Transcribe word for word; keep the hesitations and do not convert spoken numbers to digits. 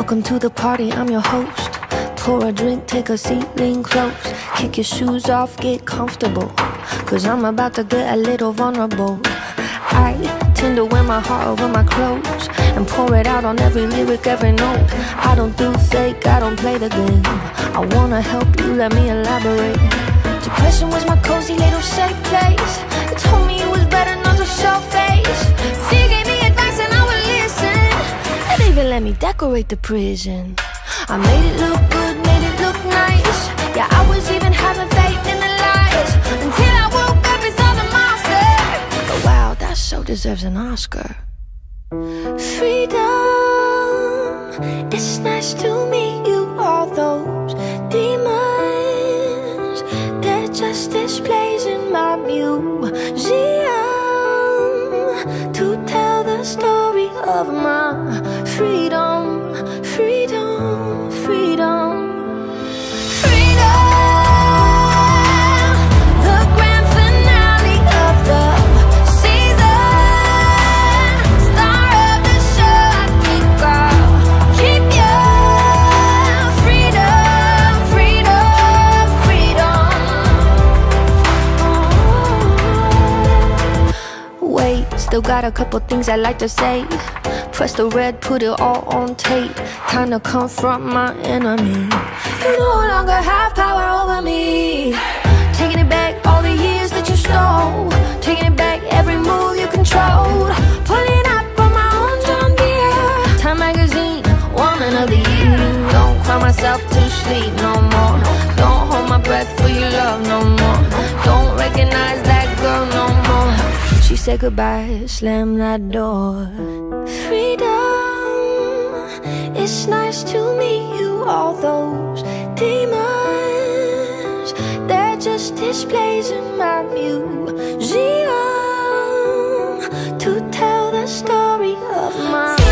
Welcome to the party, I'm your host. Pour a drink, take a seat, lean close. Kick your shoes off, get comfortable, cause I'm about to get a little vulnerable. I tend to wear my heart over my clothes and pour it out on every lyric, every note. I don't do fake, I don't play the game. I wanna help you, let me elaborate. Depression was my cozy little safe place. It told me it was better not to show face. Fear gave me advice and I would listen. It even let me decorate the prison. I made it look good, made it look nice. Yeah, I was even having faith in the lies, until I woke up and saw the monster. But wow, that show deserves an Oscar. Freedom, it's nice to meet you. All those demons, they're just displays in my museum, to tell the story of my freedom, freedom, freedom. Still got a couple things I'd like to say. Press the red, put it all on tape. Time to confront my enemy. You no longer have power over me. Taking it back, all the years that you stole. Taking it back, every move you controlled. Pulling up on my own John Deere. Time magazine, woman of the year. Don't cry myself to sleep no more. Don't hold my breath for your love no more. Don't recognize that girl no more. She said goodbye, slam that door. Freedom, it's nice to meet you. All those demons, they're just displays in my museum, to tell the story of my